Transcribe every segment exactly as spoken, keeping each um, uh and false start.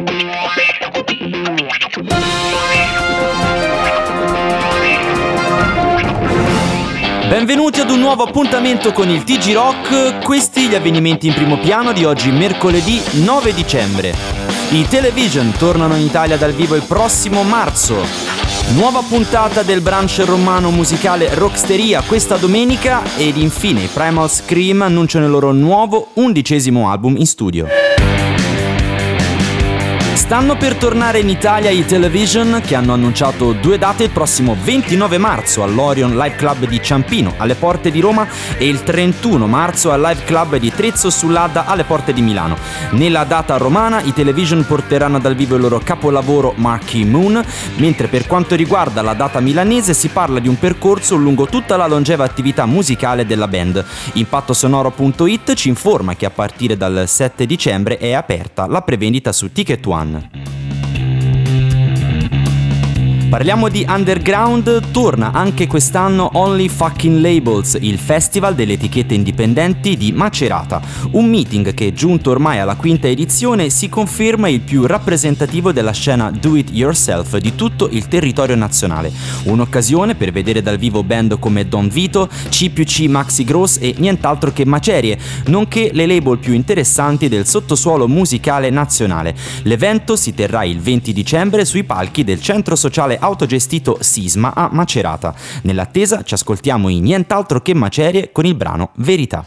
Benvenuti ad un nuovo appuntamento con il T G Rock, questi gli avvenimenti in primo piano di oggi mercoledì nove dicembre. I Television tornano in Italia dal vivo il prossimo marzo. Nuova puntata del brunch romano musicale Rocksteria questa domenica ed infine i Primal Scream annunciano il loro nuovo undicesimo album in studio. Stanno per tornare in Italia i Television, che hanno annunciato due date il prossimo ventinove marzo all'Orion Live Club di Ciampino alle porte di Roma e il trentuno marzo al Live Club di Trezzo sull'Adda alle porte di Milano. Nella data romana i Television porteranno dal vivo il loro capolavoro Marquee Moon, mentre per quanto riguarda la data milanese si parla di un percorso lungo tutta la longeva attività musicale della band. Impattosonoro punto it ci informa che a partire dal sette dicembre è aperta la prevendita su Ticket One. Parliamo di underground, torna anche quest'anno Only Fucking Labels, il festival delle etichette indipendenti di Macerata. Un meeting che, giunto ormai alla quinta edizione, si conferma il più rappresentativo della scena do it yourself di tutto il territorio nazionale. Un'occasione per vedere dal vivo band come Don Vito, C più C Maxi Gross e nient'altro che macerie, nonché le label più interessanti del sottosuolo musicale nazionale. L'evento si terrà il venti dicembre sui palchi del centro sociale autogestito Sisma a Macerata. Nell'attesa ci ascoltiamo i nient'altro che macerie con il brano Verità.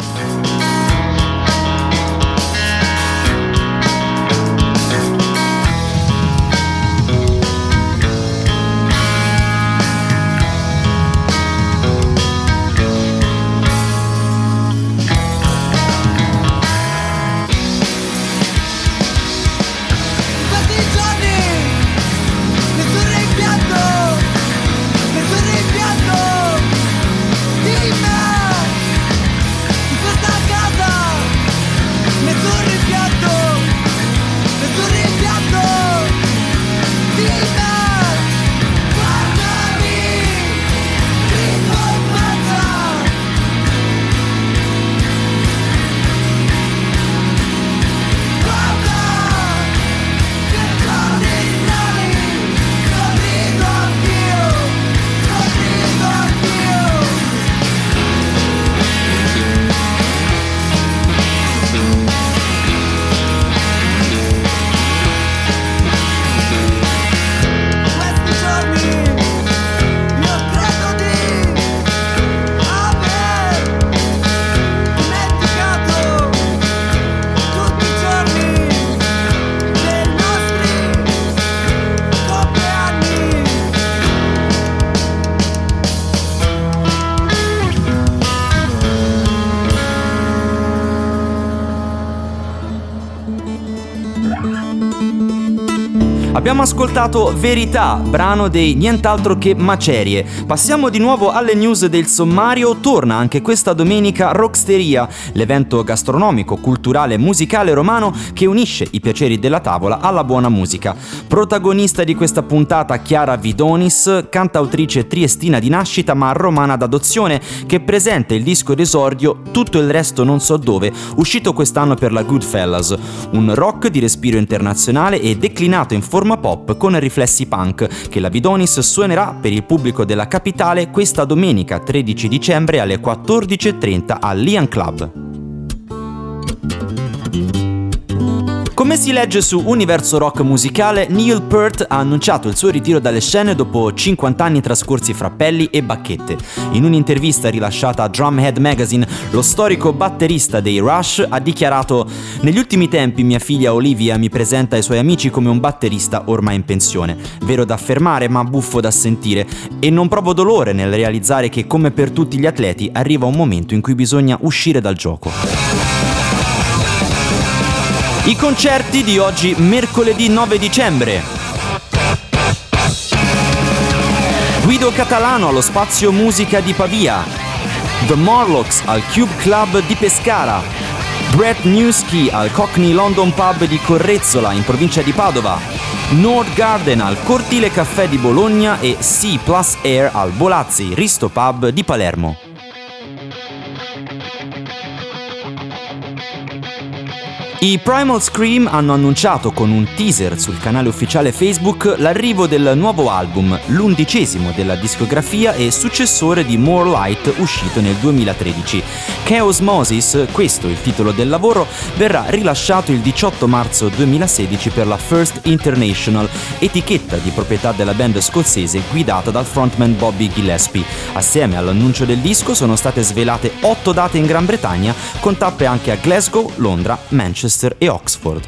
Abbiamo ascoltato Verità, brano dei nient'altro che macerie. Passiamo di nuovo alle news del sommario. Torna anche questa domenica Rocksteria, l'evento gastronomico, culturale e musicale romano che unisce i piaceri della tavola alla buona musica. Protagonista di questa puntata Chiara Vidonis, cantautrice triestina di nascita ma romana d'adozione, che presenta il disco d'esordio Tutto il resto non so dove, uscito quest'anno per la Goodfellas, un rock di respiro internazionale e declinato in forma pop con riflessi punk, che la Vidonis suonerà per il pubblico della capitale questa domenica tredici dicembre alle quattordici e trenta al Lian Club. Come si legge su Universo Rock Musicale, Neil Peart ha annunciato il suo ritiro dalle scene dopo cinquanta anni trascorsi fra pelli e bacchette. In un'intervista rilasciata a Drumhead Magazine, lo storico batterista dei Rush ha dichiarato: «Negli ultimi tempi mia figlia Olivia mi presenta ai suoi amici come un batterista ormai in pensione. Vero da affermare ma buffo da sentire, e non provo dolore nel realizzare che, come per tutti gli atleti, arriva un momento in cui bisogna uscire dal gioco». I concerti di oggi mercoledì nove dicembre. Guido Catalano allo Spazio Musica di Pavia. The Morlocks al Cube Club di Pescara. Brett Newski al Cockney London Pub di Correzzola in provincia di Padova. Nord Garden al Cortile Caffè di Bologna e C Plus Air al Bolazzi Risto Pub di Palermo. I Primal Scream hanno annunciato con un teaser sul canale ufficiale Facebook l'arrivo del nuovo album, l'undicesimo della discografia e successore di More Light uscito nel duemilatredici. Chaosmosis, questo è il titolo del lavoro, verrà rilasciato il diciotto marzo duemilasedici per la First International, etichetta di proprietà della band scozzese guidata dal frontman Bobby Gillespie. Assieme all'annuncio del disco sono state svelate otto date in Gran Bretagna, con tappe anche a Glasgow, Londra, Manchester e Oxford.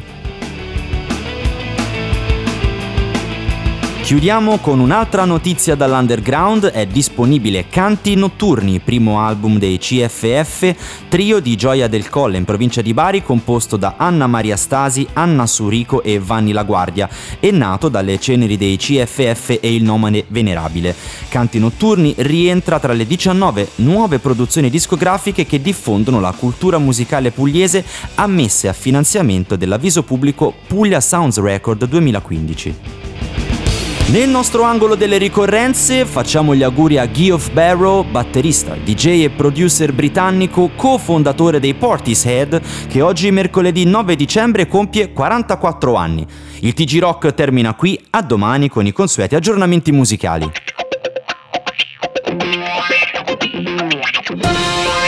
Chiudiamo con un'altra notizia dall'underground. È disponibile Canti Notturni, primo album dei C F F, trio di Gioia del Colle in provincia di Bari, composto da Anna Maria Stasi, Anna Surico e Vanni La Guardia, e nato dalle ceneri dei C F F e il nomade Venerabile. Canti Notturni rientra tra le diciannove nuove produzioni discografiche che diffondono la cultura musicale pugliese, ammesse a finanziamento dell'avviso pubblico Puglia Sounds Record duemilaquindici. Nel nostro angolo delle ricorrenze facciamo gli auguri a Geoff Barrow, batterista, D J e producer britannico, cofondatore dei Portishead, che oggi mercoledì nove dicembre compie quarantaquattro anni. Il T G Rock termina qui, a domani con i consueti aggiornamenti musicali.